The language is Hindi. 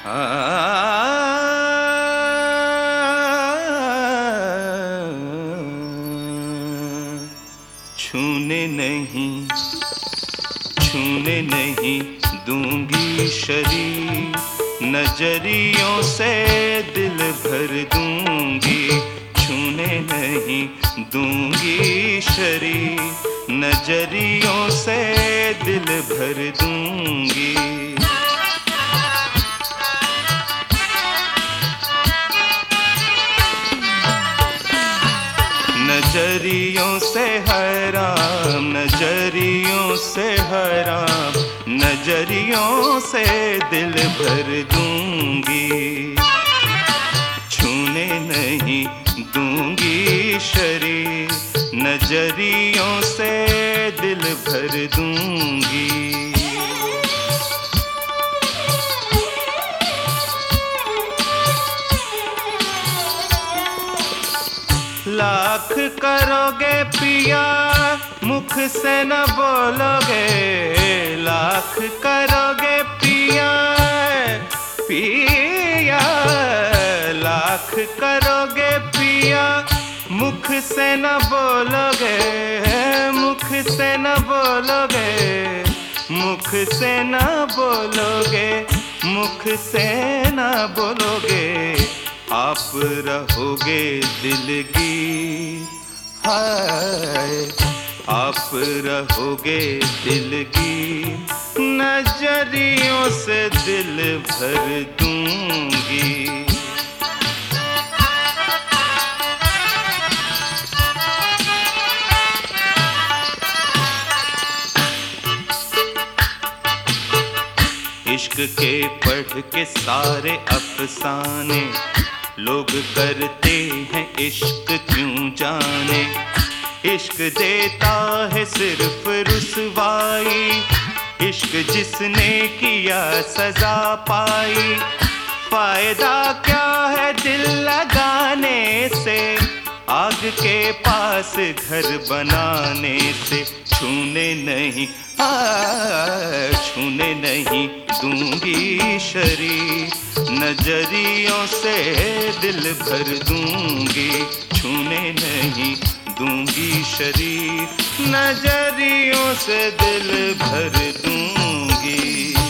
छूने नहीं दूंगी शरीर, नजरियों से दिल भर दूंगी। छूने नहीं दूंगी शरीर, नजरियों से दिल भर दूंगी। नजरियों से हराम, नजरियों से हराम, नजरियों से दिल भर दूंगी। छूने नहीं दूंगी शरीर, नजरियों से दिल भर दूंगी। लाख करोगे पिया, मुख से न बोलोगे। लाख करोगे पिया, पिया। लाख करोगे पिया, मुख से न बोलोगे। मुख से न बोलोगे, मुख से न बोलोगे, मुख से न बोलोगे। आप रहोगे दिल की, हाय आप रहोगे दिल की। नजरियों से दिल भर दूंगी। इश्क के पढ़ के सारे अफसाने, लोग करते हैं इश्क क्यों जाने। इश्क देता है सिर्फ रुसवाई, इश्क जिसने किया सजा पाई। फायदा क्या है दिल लगाने से, आग के पास घर बनाने से। छूने नहीं, छूने नहीं दूंगी शरीर, नजरियों से दिल भर दूंगी। छूने नहीं दूंगी शरीर, नजरियों से दिल भर दूंगी।